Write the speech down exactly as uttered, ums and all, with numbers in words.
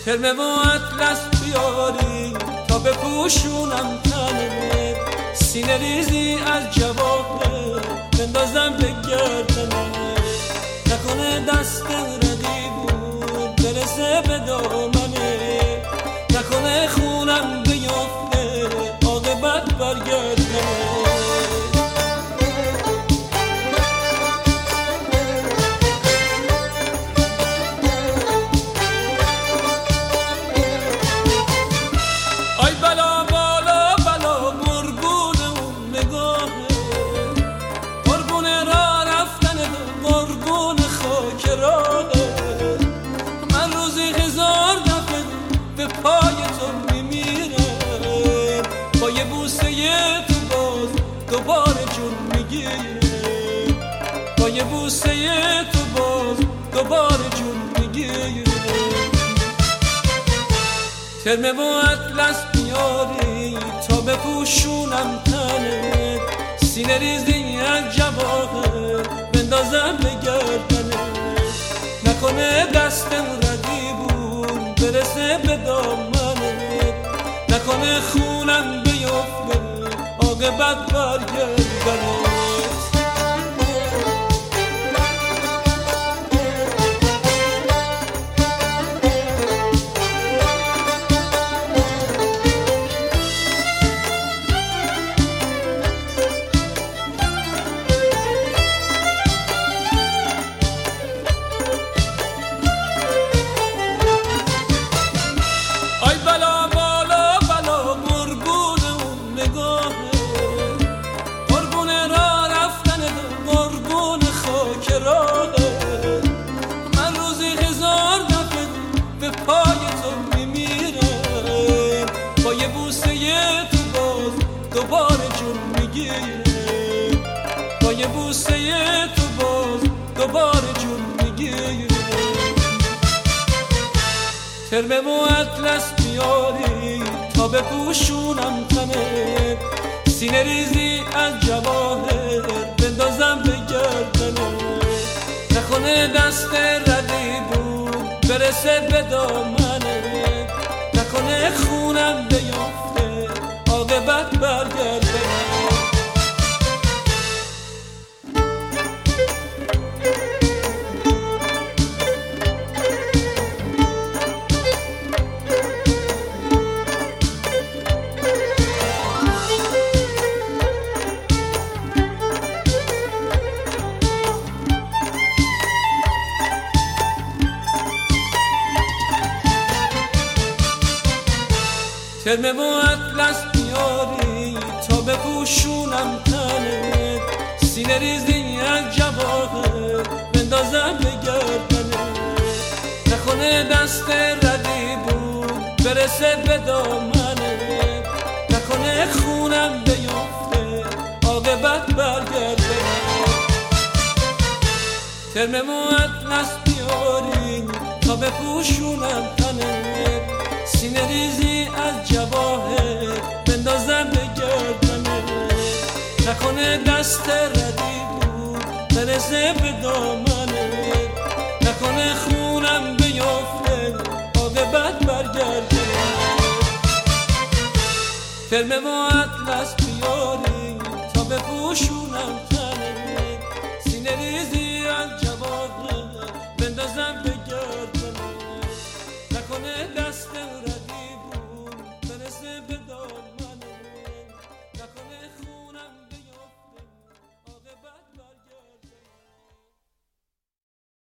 ترمه و اطلس بیاری تا بپوشونم تنت، سینه ریزی از جواهر بندازم به گردنت، نکنه دست رقیبون برسه به دامنه، نکنه خونم بیفته عاقبت برگردنه. پای تو میمیره با یه بوسه تو باز دوباره جون میگیره، با یه بوسه تو باز دوباره جون میگیره. ترمه و اطلس بیاری تا بپوشونم تنت، سینه ریزی از جواهر بندازم به گردنت، نکنه دستم ردیبون برسه به دامنت، نکنه خونم بیفته عاقبت برگردنت. من روزی هزار دفعه به پای تو میمیرم، با یه بوسه تو باز دوباره جون میگیره، با یه بوسه تو باز دوباره جون میگیره. ترمه و اطلس بیاری تا بپوشونم تنت، سینه ریزی از جواهر بندازم به گردنت، نکنه دست ردیبون برسه به دامنت، نکنه خونم بیفته عاقبت برگردنت. ترمه و اطلس بیاری تا بپوشونم تنت، سینه ریزی از جواهر بندازم به گردنت، نکنه دست ردیبون برسه به دامنت، نکنه خونم بیفته عاقبت برگردنت. ترمه و اطلس بیاری تا بپوشونم تنت، سینه ریزی از جواهر بندازم به گردنت، نکنه دست ردیبون برسه به دامنت، نکنه خونم بیفته عاقبت برگردنت. ترمه و اطلس بیاری تا بپوشونم